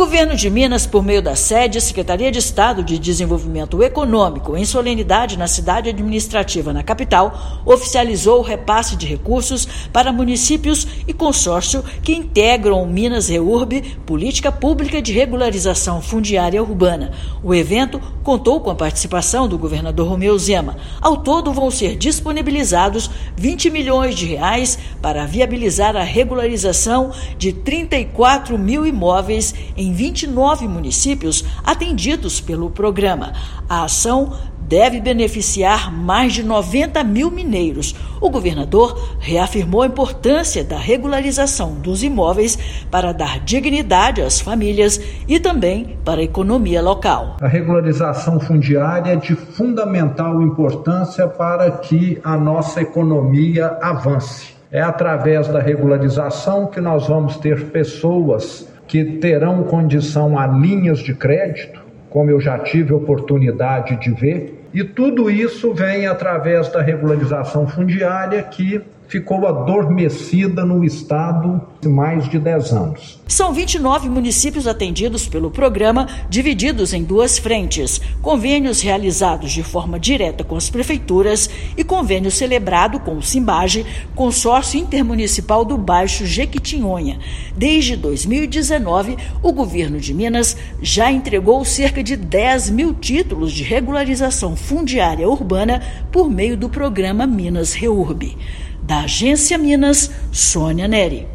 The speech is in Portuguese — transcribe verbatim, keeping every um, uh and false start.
governo de Minas, por meio da sede, Secretaria de Estado de Desenvolvimento Econômico, em solenidade na cidade administrativa na capital, oficializou o repasse de recursos para municípios e consórcio que integram o Minas Reurb, Política Pública de Regularização Fundiária Urbana. O evento contou com a participação do governador Romeu Zema. Ao todo, vão ser disponibilizados vinte milhões de reais para viabilizar a regularização de trinta e quatro mil imóveis em vinte e nove municípios atendidos pelo programa. A ação deve beneficiar mais de noventa mil mineiros. O governador reafirmou a importância da regularização dos imóveis para dar dignidade às famílias e também para a economia local. A regularização fundiária é de fundamental importância para que a nossa economia avance. É através da regularização que nós vamos ter pessoas que terão condição a linhas de crédito, como eu já tive oportunidade de ver, e tudo isso vem através da regularização fundiária que ficou adormecida no estado há mais de dez anos. São vinte e nove municípios atendidos pelo programa, divididos em duas frentes: convênios realizados de forma direta com as prefeituras e convênio celebrado com o Simbage, Consórcio Intermunicipal do Baixo Jequitinhonha. Desde dois mil e dezenove, o governo de Minas já entregou cerca de dez mil títulos de regularização fundiária urbana por meio do programa Minas Reurb. Da Agência Minas, Sônia Neri.